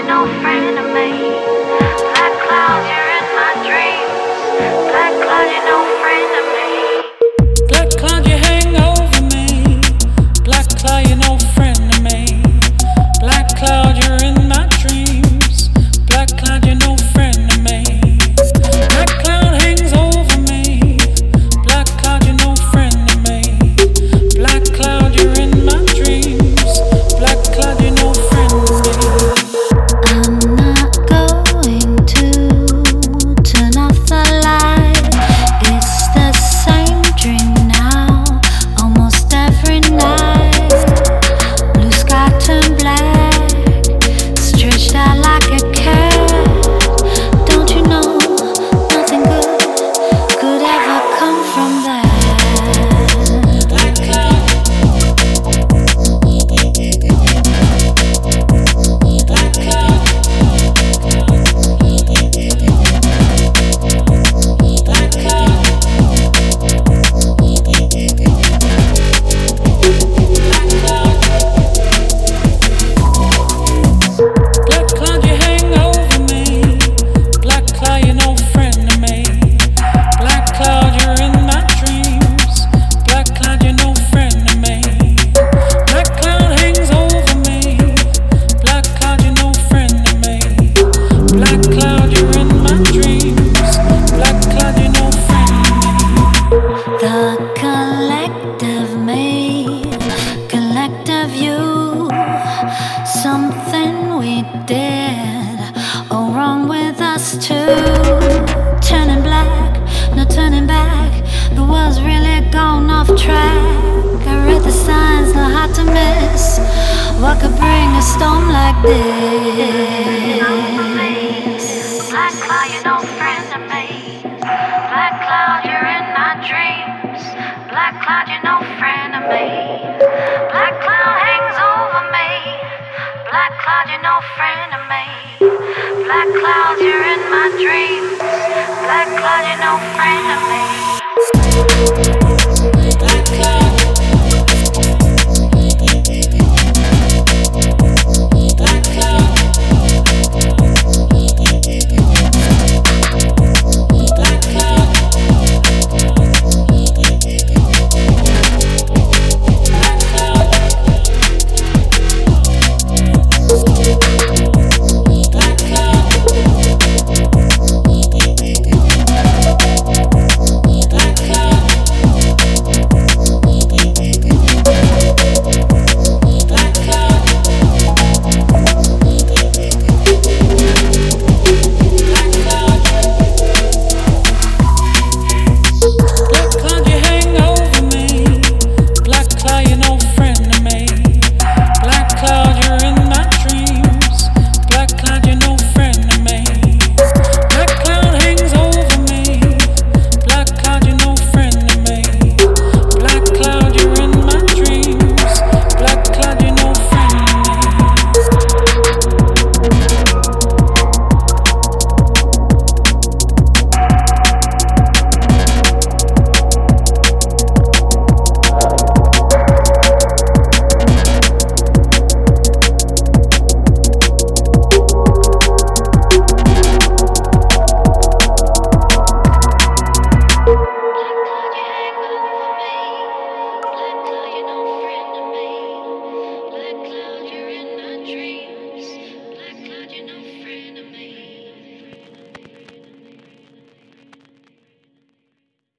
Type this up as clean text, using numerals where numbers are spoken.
you're no friend of me. Black cloud, you're in my dreams. Black cloud, you're no friend of me. Black cloud, you hang over me. Black cloud, you're no friend of me. Black cloud, you're in my dreams. Black cloud, you're no friend of me. Black cloud hangs over me. Black cloud, you're no friend of me. Black cloud, you're in my dreams. Black cloud, you're no friend of me. I'm not going to turn off the light. It's the same dream now, almost every night. Blue sky turned black, stretched out like a cat. Don't you know, nothing good could ever come from that. Black cloud. Black cloud. Black cloud. Black cloud, you hang over me. Black cloud, you're no friend of me. Black cloud, you're in my dreams. Black cloud, you're no friend of me. Black cloud hangs over me. Black cloud, you're no friend of me. Black cloud, you're in my dreams. Black cloud, you're no friend of me. The collective me, collective you, something we did all wrong with us too. Turning black, no turning back. The world's really gone off track. I read the signs, know how to miss. What could bring a storm like this? Black cloud, you're no friend of me. Black cloud, you're in my dreams. Black cloud, you're no friend of me. Black cloud hangs over me. Black cloud, you're no friend of me. Black cloud, you're in my dreams. Black cloud, you're no friend of me.